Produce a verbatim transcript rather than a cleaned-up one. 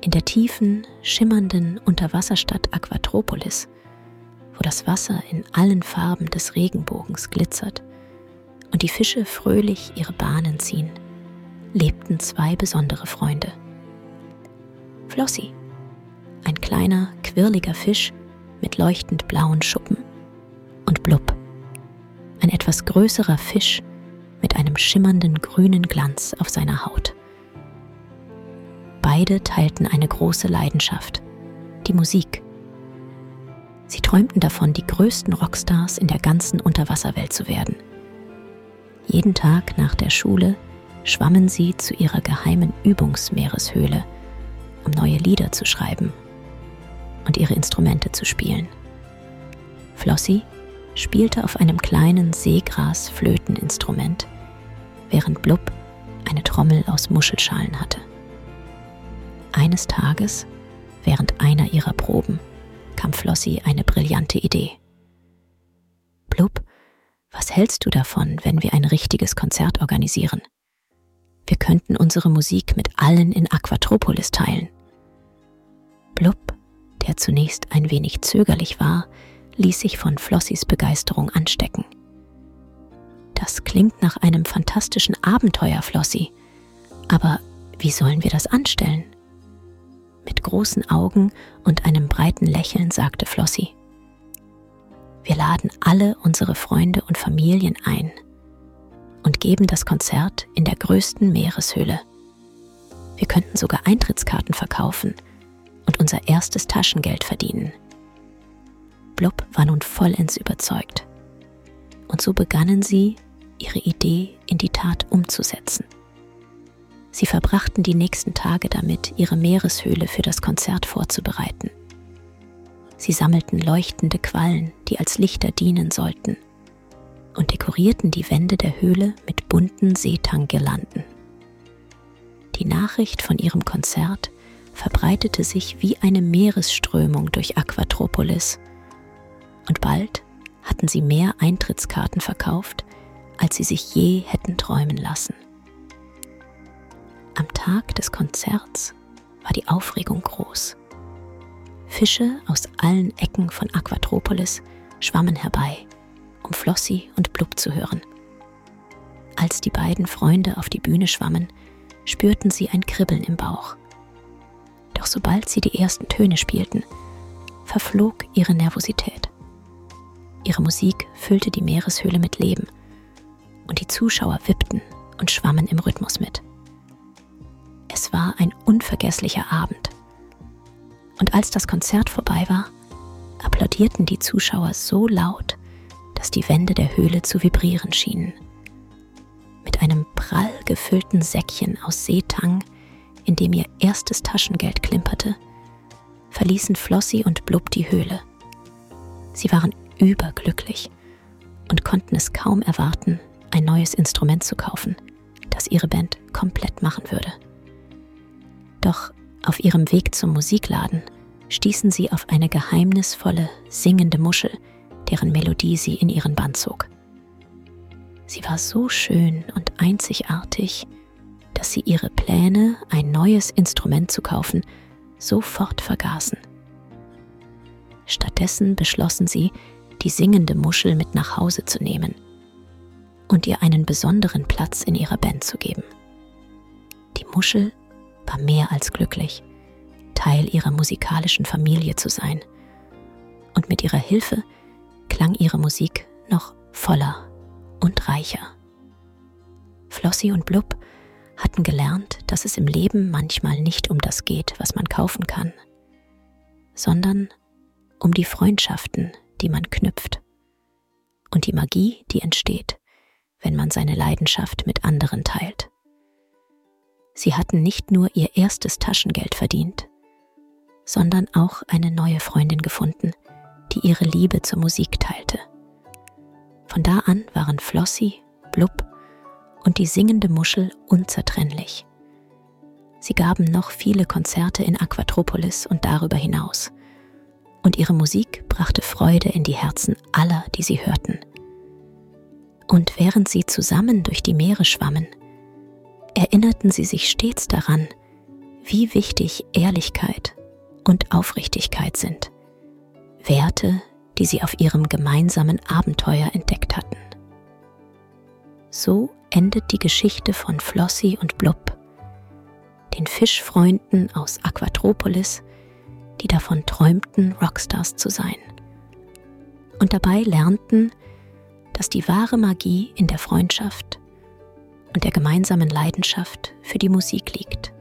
In der tiefen, schimmernden Unterwasserstadt Aquatropolis, wo das Wasser in allen Farben des Regenbogens glitzert und die Fische fröhlich ihre Bahnen ziehen, lebten zwei besondere Freunde. Flossie, ein kleiner, quirliger Fisch mit leuchtend blauen Schuppen, und Blub, ein etwas größerer Fisch mit einem schimmernden grünen Glanz auf seiner Haut. Beide teilten eine große Leidenschaft, die Musik. Sie träumten davon, die größten Rockstars in der ganzen Unterwasserwelt zu werden. Jeden Tag nach der Schule schwammen sie zu ihrer geheimen Übungsmeereshöhle, um neue Lieder zu schreiben und ihre Instrumente zu spielen. Flossie spielte auf einem kleinen Seegras-Flöteninstrument, während Blub eine Trommel aus Muschelschalen hatte. Eines Tages, während einer ihrer Proben, kam Flossie eine brillante Idee. Blub, was hältst du davon, wenn wir ein richtiges Konzert organisieren? Wir könnten unsere Musik mit allen in Aquatropolis teilen. Blub, der zunächst ein wenig zögerlich war, ließ sich von Flossies Begeisterung anstecken. Das klingt nach einem fantastischen Abenteuer, Flossie. Aber wie sollen wir das anstellen? Mit großen Augen und einem breiten Lächeln sagte Flossie: Wir laden alle unsere Freunde und Familien ein und geben das Konzert in der größten Meereshöhle. Wir könnten sogar Eintrittskarten verkaufen und unser erstes Taschengeld verdienen. Blub war nun vollends überzeugt. Und so begannen sie, ihre Idee in die Tat umzusetzen. Sie verbrachten die nächsten Tage damit, ihre Meereshöhle für das Konzert vorzubereiten. Sie sammelten leuchtende Quallen, die als Lichter dienen sollten, und dekorierten die Wände der Höhle mit bunten Seetang-Girlanden. Die Nachricht von ihrem Konzert verbreitete sich wie eine Meeresströmung durch Aquatropolis, und bald hatten sie mehr Eintrittskarten verkauft, als sie sich je hätten träumen lassen. Am Tag des Konzerts war die Aufregung groß. Fische aus allen Ecken von Aquatropolis schwammen herbei, um Flossie und Blub zu hören. Als die beiden Freunde auf die Bühne schwammen, spürten sie ein Kribbeln im Bauch. Doch sobald sie die ersten Töne spielten, verflog ihre Nervosität. Ihre Musik füllte die Meereshöhle mit Leben und die Zuschauer wippten und schwammen im Rhythmus mit. Es war ein unvergesslicher Abend. Und als das Konzert vorbei war, applaudierten die Zuschauer so laut, dass die Wände der Höhle zu vibrieren schienen. Mit einem prall gefüllten Säckchen aus Seetang, in dem ihr erstes Taschengeld klimperte, verließen Flossie und Blub die Höhle. Sie waren überglücklich und konnten es kaum erwarten, ein neues Instrument zu kaufen, das ihre Band komplett machen würde. Doch auf ihrem Weg zum Musikladen stießen sie auf eine geheimnisvolle, singende Muschel, deren Melodie sie in ihren Bann zog. Sie war so schön und einzigartig, dass sie ihre Pläne, ein neues Instrument zu kaufen, sofort vergaßen. Stattdessen beschlossen sie, die singende Muschel mit nach Hause zu nehmen und ihr einen besonderen Platz in ihrer Band zu geben. Die Muschel war mehr als glücklich, Teil ihrer musikalischen Familie zu sein, und mit ihrer Hilfe klang ihre Musik noch voller und reicher. Flossie und Blub hatten gelernt, dass es im Leben manchmal nicht um das geht, was man kaufen kann, sondern um die Freundschaften, die man knüpft, und die Magie, die entsteht, wenn man seine Leidenschaft mit anderen teilt. Sie hatten nicht nur ihr erstes Taschengeld verdient, sondern auch eine neue Freundin gefunden, die ihre Liebe zur Musik teilte. Von da an waren Flossie, Blub und die singende Muschel unzertrennlich. Sie gaben noch viele Konzerte in Aquatropolis und darüber hinaus. Und ihre Musik brachte Freude in die Herzen aller, die sie hörten. Und während sie zusammen durch die Meere schwammen, erinnerten sie sich stets daran, wie wichtig Ehrlichkeit und Aufrichtigkeit sind. Werte, die sie auf ihrem gemeinsamen Abenteuer entdeckt hatten. So endet die Geschichte von Flossie und Blub, den Fischfreunden aus Aquatropolis, die davon träumten, Rockstars zu sein. Und dabei lernten, dass die wahre Magie in der Freundschaft und der gemeinsamen Leidenschaft für die Musik liegt.